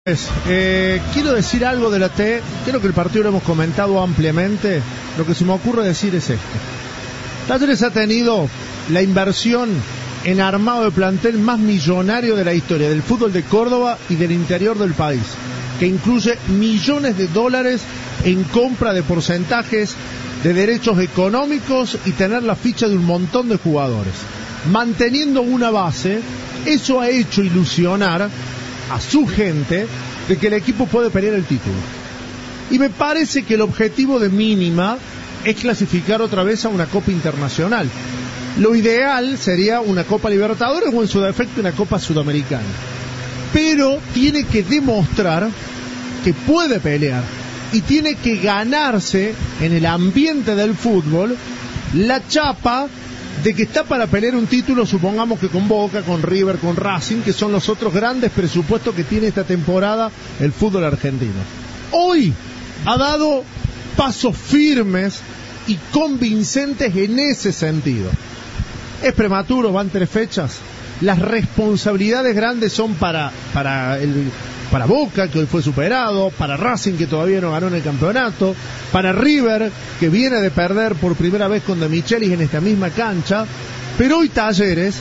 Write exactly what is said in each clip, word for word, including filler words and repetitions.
Eh, quiero decir algo de la T. Creo que el partido lo hemos comentado ampliamente. Lo que se me ocurre decir es esto: Talleres ha tenido la inversión en armado de plantel más millonario de la historia del fútbol de Córdoba y del interior del país, que incluye millones de dólares en compra de porcentajes de derechos económicos y tener la ficha de un montón de jugadores. Manteniendo una base, eso ha hecho ilusionar a su gente de que el equipo puede pelear el título. Y me parece que el objetivo de mínima es clasificar otra vez a una Copa Internacional. Lo ideal sería una Copa Libertadores o en su defecto una Copa Sudamericana. Pero tiene que demostrar que puede pelear y tiene que ganarse en el ambiente del fútbol la chapa de que está para pelear un título, supongamos que con Boca, con River, con Racing, que son los otros grandes presupuestos que tiene esta temporada el fútbol argentino. Hoy ha dado pasos firmes y convincentes en ese sentido. Es prematuro, van tres fechas. Las responsabilidades grandes son para, para, el, para Boca, que hoy fue superado, para Racing, que todavía no ganó en el campeonato, para River, que viene de perder por primera vez con De Michelis en esta misma cancha, pero hoy Talleres,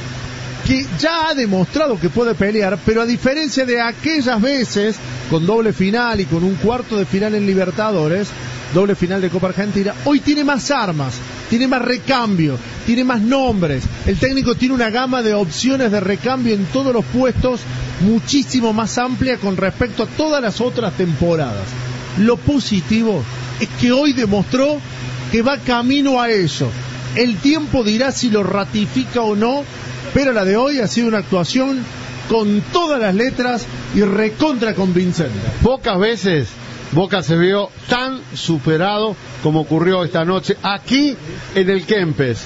que ya ha demostrado que puede pelear, pero a diferencia de aquellas veces, con doble final y con un cuarto de final en Libertadores, doble final de Copa Argentina, hoy tiene más armas, tiene más recambio, tiene más nombres. El técnico tiene una gama de opciones de recambio en todos los puestos muchísimo más amplia con respecto a todas las otras temporadas. Lo positivo es que hoy demostró que va camino a eso. El tiempo dirá si lo ratifica o no, pero la de hoy ha sido una actuación con todas las letras y recontra convincente. Pocas veces Boca se vio tan superado como ocurrió esta noche aquí en el Kempes.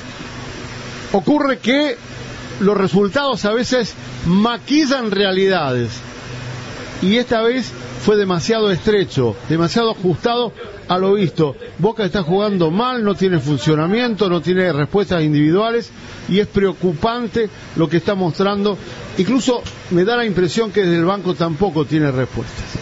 Ocurre que los resultados a veces maquillan realidades y esta vez fue demasiado estrecho, demasiado ajustado a lo visto. Boca está jugando mal, no tiene funcionamiento, no tiene respuestas individuales y es preocupante lo que está mostrando. Incluso me da la impresión que desde el banco tampoco tiene respuestas.